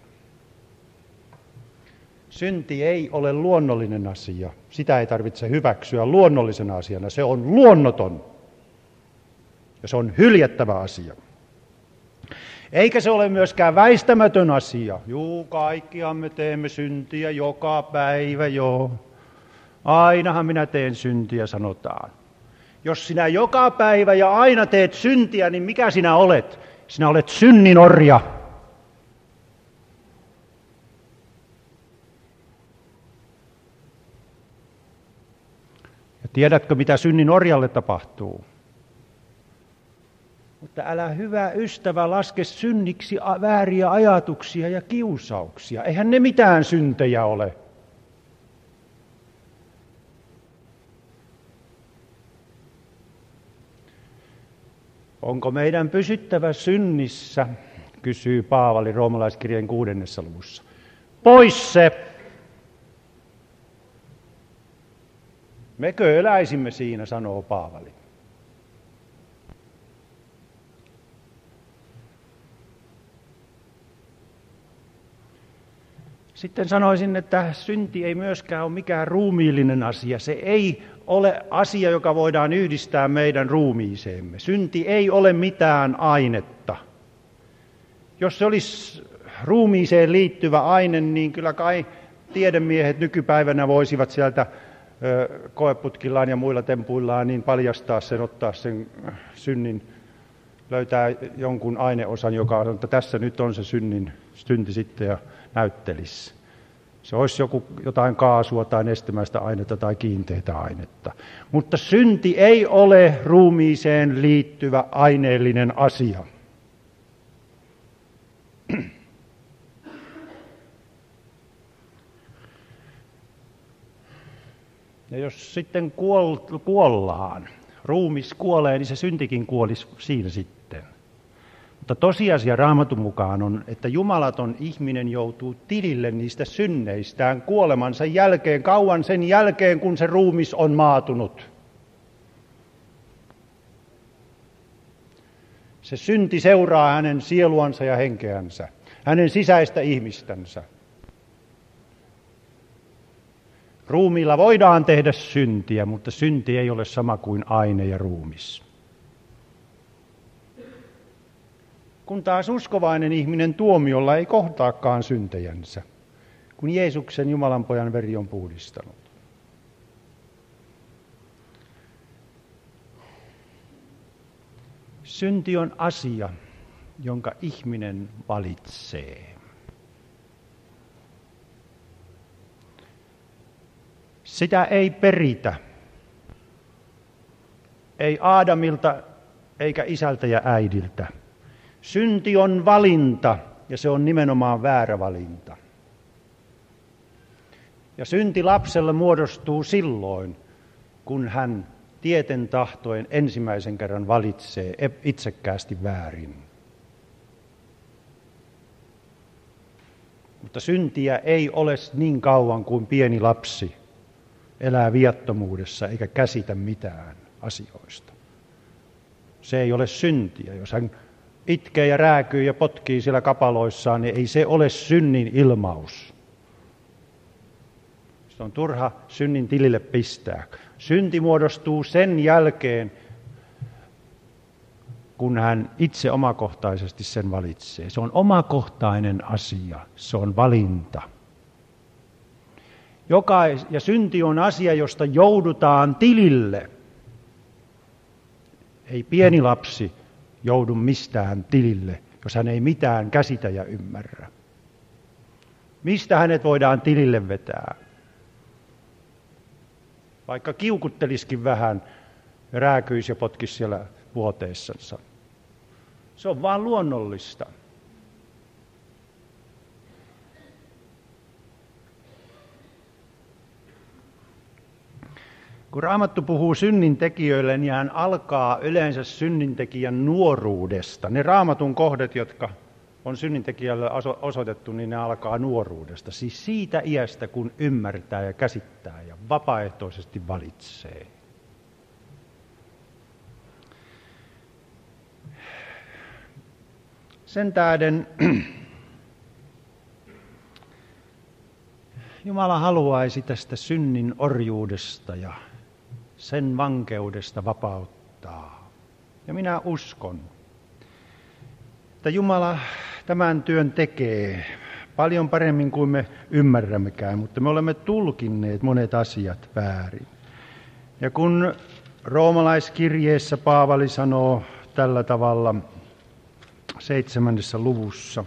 [SPEAKER 1] Synti ei ole luonnollinen asia. Sitä ei tarvitse hyväksyä luonnollisena asiana. Se on luonnoton. Ja se on hyljättävä asia. Eikä se ole myöskään väistämätön asia. Juu, kaikkihan me teemme syntiä joka päivä, joo. Ainahan minä teen syntiä, sanotaan. Jos sinä joka päivä ja aina teet syntiä, niin mikä sinä olet? Sinä olet synnin orja. Ja tiedätkö, mitä synnin orjalle tapahtuu? Mutta älä hyvä ystävä laske synniksi vääriä ajatuksia ja kiusauksia. Eihän ne mitään syntejä ole. Onko meidän pysyttävä synnissä, kysyy Paavali roomalaiskirjeen kuudennessa luvussa. Pois se! Mekö eläisimme siinä, sanoo Paavali. Sitten sanoisin, että synti ei myöskään ole mikään ruumiillinen asia. Se ei ole asia, joka voidaan yhdistää meidän ruumiiseemme. Synti ei ole mitään ainetta. Jos se olisi ruumiiseen liittyvä aine, niin kyllä kai tiedemiehet nykypäivänä voisivat sieltä koeputkillaan ja muilla tempuillaan niin paljastaa sen, ottaa sen synnin, löytää jonkun aineosan, joka on, että tässä nyt on se synnin, synti sitten ja näyttelisi. Se olisi joku, jotain kaasua tai nestemäistä ainetta tai kiinteitä ainetta. Mutta synti ei ole ruumiiseen liittyvä aineellinen asia. Ja jos sitten kuol- kuollaan, ruumis kuolee, niin se syntikin kuolisi siinä sitten. Mutta tosiasia Raamatun mukaan on, että jumalaton ihminen joutuu tilille niistä synneistään kuolemansa jälkeen, kauan sen jälkeen, kun se ruumis on maatunut. Se synti seuraa hänen sieluansa ja henkeänsä, hänen sisäistä ihmistänsä. Ruumiilla voidaan tehdä syntiä, mutta synti ei ole sama kuin aine ja ruumis. Kun taas uskovainen ihminen tuomiolla ei kohtaakaan syntejänsä, kun Jeesuksen Jumalan pojan veri on puhdistanut. Synti on asia, jonka ihminen valitsee. Sitä ei peritä. Ei Aadamilta eikä isältä ja äidiltä. Synti on valinta, ja se on nimenomaan väärä valinta. Ja synti lapselle muodostuu silloin, kun hän tieten tahtoen ensimmäisen kerran valitsee itsekkäästi väärin. Mutta syntiä ei ole niin kauan kuin pieni lapsi elää viattomuudessa eikä käsitä mitään asioista. Se ei ole syntiä. Jos hän itkee ja rääkyy ja potkii siellä kapaloissaan, niin ei se ole synnin ilmaus. Se on turha synnin tilille pistää. Synti muodostuu sen jälkeen, kun hän itse omakohtaisesti sen valitsee. Se on omakohtainen asia, se on valinta. Jokais, ja synti on asia, josta joudutaan tilille. Ei pieni lapsi joudu mistään tilille, jos hän ei mitään käsitä ja ymmärrä. Mistä hänet voidaan tilille vetää? Vaikka kiukutteliskin vähän ja rääkyisi ja potkisi siellä vuoteessansa. Se on vaan luonnollista. Kun Raamattu puhuu synnintekijöille, niin hän alkaa yleensä synnintekijän nuoruudesta. Ne Raamatun kohdat, jotka on synnintekijälle osoitettu, niin ne alkaa nuoruudesta. Siis siitä iästä, kun ymmärtää ja käsittää ja vapaaehtoisesti valitsee. Sen tähden Jumala haluaisi tästä synnin orjuudesta ja sen vankeudesta vapauttaa. Ja minä uskon, että Jumala tämän työn tekee paljon paremmin kuin me ymmärrämmekään, mutta me olemme tulkinneet monet asiat väärin. Ja kun roomalaiskirjeessä Paavali sanoo tällä tavalla seitsemännessä luvussa,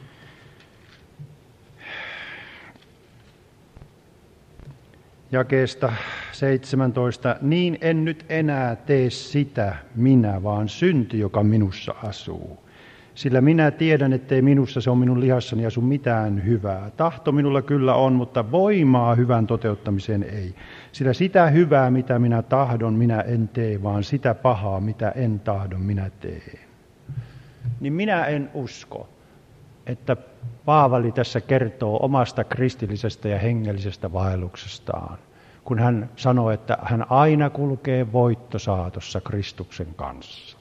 [SPEAKER 1] jakeesta seitsemäntoista, niin en nyt enää tee sitä minä, vaan synti, joka minussa asuu. Sillä minä tiedän, ettei minussa, se on minun lihassani, asu mitään hyvää. Tahto minulla kyllä on, mutta voimaa hyvän toteuttamiseen ei. Sillä sitä hyvää, mitä minä tahdon, minä en tee, vaan sitä pahaa, mitä en tahdon, minä teen. Niin minä en usko, että Paavali tässä kertoo omasta kristillisestä ja hengellisestä vaelluksestaan, kun hän sanoo, että hän aina kulkee voittosaatossa Kristuksen kanssa.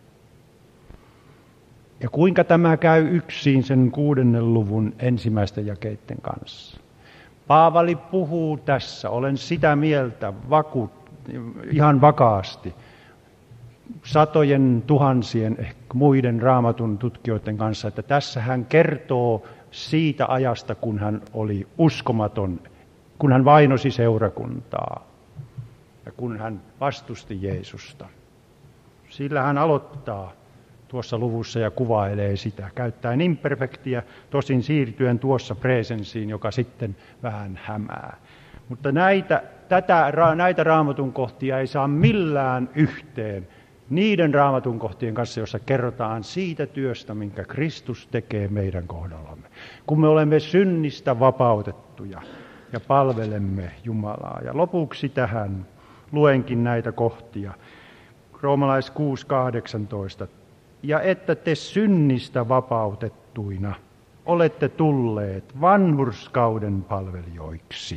[SPEAKER 1] Ja kuinka tämä käy yksin sen kuudennen luvun ensimmäisten jakeiden kanssa? Paavali puhuu tässä, olen sitä mieltä vaku, ihan vakaasti, satojen tuhansien ehkä muiden Raamatun tutkijoiden kanssa, että tässä hän kertoo siitä ajasta, kun hän oli uskomaton, kun hän vainosi seurakuntaa ja kun hän vastusti Jeesusta. Sillä hän aloittaa tuossa luvussa ja kuvailee sitä, käyttäen imperfektiä, tosin siirtyen tuossa presensiin, joka sitten vähän hämää. Mutta näitä, tätä, näitä Raamatun kohtia ei saa millään yhteen niiden Raamatun kohtien kanssa, jossa kerrotaan siitä työstä, minkä Kristus tekee meidän kohdallamme. Kun me olemme synnistä vapautettuja ja palvelemme Jumalaa. Ja lopuksi tähän luenkin näitä kohtia. Roomalais kuusi kahdeksantoista. Ja että te synnistä vapautettuina olette tulleet vanhurskauden palvelijoiksi.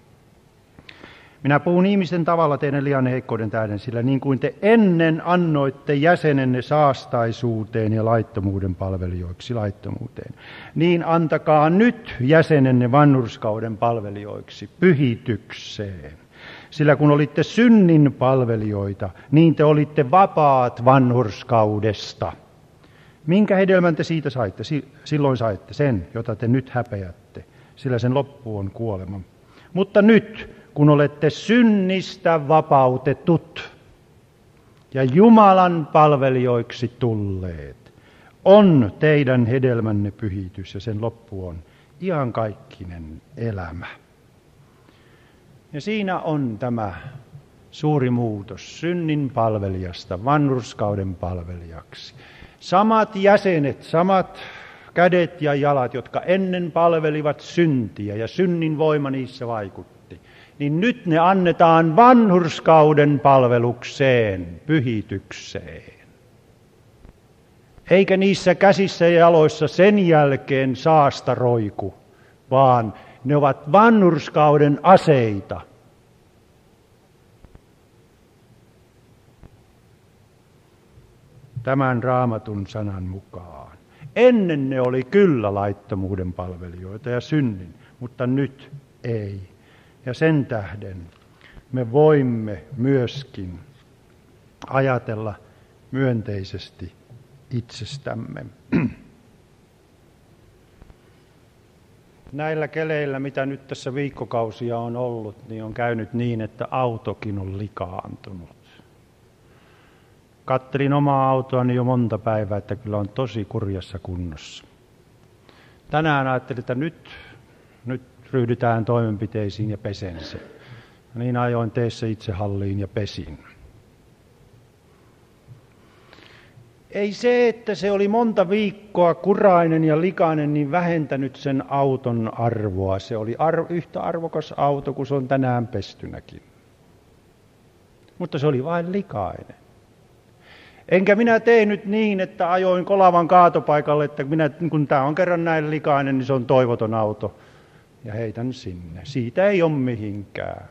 [SPEAKER 1] Minä puhun ihmisten tavalla teidän lihanne heikkouden tähden, sillä niin kuin te ennen annoitte jäsenenne saastaisuuteen ja laittomuuden palvelijoiksi laittomuuteen, niin antakaa nyt jäsenenne vanhurskauden palvelijoiksi pyhitykseen. Sillä kun olitte synnin palvelijoita, niin te olitte vapaat vanhurskaudesta. Minkä hedelmän te siitä saitte? Silloin saitte sen, jota te nyt häpeätte, sillä sen loppu on kuolema. Mutta nyt, kun olette synnistä vapautetut ja Jumalan palvelijoiksi tulleet, on teidän hedelmänne pyhitys ja sen loppu on iankaikkinen elämä. Ja siinä on tämä Suuri muutos synnin palvelijasta vanhurskauden palvelijaksi. Samat jäsenet, samat kädet ja jalat, jotka ennen palvelivat syntiä ja synnin voima niissä vaikutti, niin nyt ne annetaan vanhurskauden palvelukseen, pyhitykseen. Eikä niissä käsissä ja jaloissa sen jälkeen saasta roiku, vaan ne ovat vanhurskauden aseita. Tämän Raamatun sanan mukaan. Ennen ne oli kyllä laittomuuden palvelijoita ja synnin, mutta nyt ei. Ja sen tähden me voimme myöskin ajatella myönteisesti itsestämme. Näillä keleillä, mitä nyt tässä viikkokausia on ollut, niin on käynyt niin, että autokin on likaantunut. Kattelin omaa autoani jo monta päivää, että kyllä on tosi kurjassa kunnossa. Tänään ajattelin, että nyt, nyt ryhdytään toimenpiteisiin ja pesen se. Niin ajoin teessä itse halliin ja pesin. Ei se, että se oli monta viikkoa kurainen ja likainen, niin vähentänyt sen auton arvoa. Se oli arvo, yhtä arvokas auto kuin se on tänään pestynäkin. Mutta se oli vain likainen. Enkä minä tehnyt niin, että ajoin kolavan kaatopaikalle, että minä, kun tämä on kerran näin likainen, niin se on toivoton auto. Ja heitän sinne. Siitä ei ole mihinkään.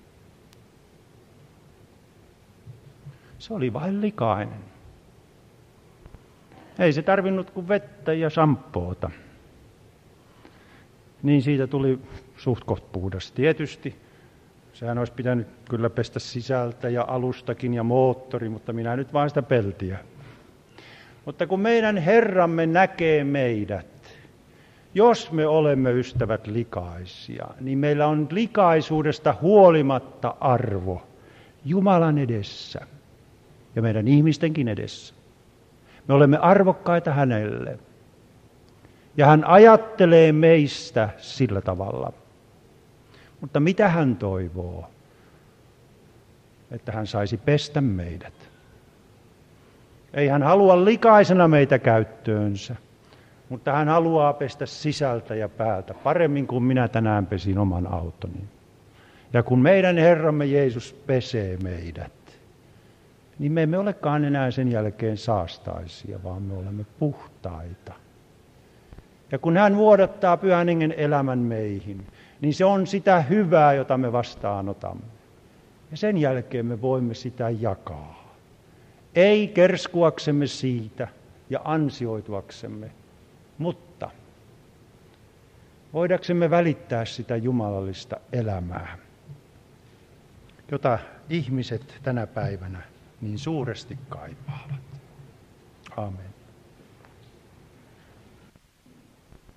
[SPEAKER 1] Se oli vain likainen. Ei se tarvinnut kuin vettä ja samppoota. Niin siitä tuli suht koht puhdas. Tietysti sehän olisi pitänyt kyllä pestä sisältä ja alustakin ja moottori, mutta minä nyt vain sitä peltiä. Mutta kun meidän Herramme näkee meidät, jos me olemme ystävät likaisia, niin meillä on likaisuudesta huolimatta arvo Jumalan edessä ja meidän ihmistenkin edessä. Me olemme arvokkaita hänelle. Ja hän ajattelee meistä sillä tavalla. Mutta mitä hän toivoo? Että hän saisi pestä meidät. Ei hän halua likaisena meitä käyttöönsä, mutta hän haluaa pestä sisältä ja päältä paremmin kuin minä tänään pesin oman autoni. Ja kun meidän Herramme Jeesus pesee meidät, niin me emme olekaan enää sen jälkeen saastaisia, vaan me olemme puhtaita. Ja kun hän vuodattaa Pyhän Hengen elämän meihin, niin se on sitä hyvää, jota me vastaanotamme. Ja sen jälkeen me voimme sitä jakaa. Ei kerskuaksemme siitä ja ansioituaksemme, mutta voidaksemme välittää sitä jumalallista elämää, jota ihmiset tänä päivänä niin suuresti kaipaavat. Aamen.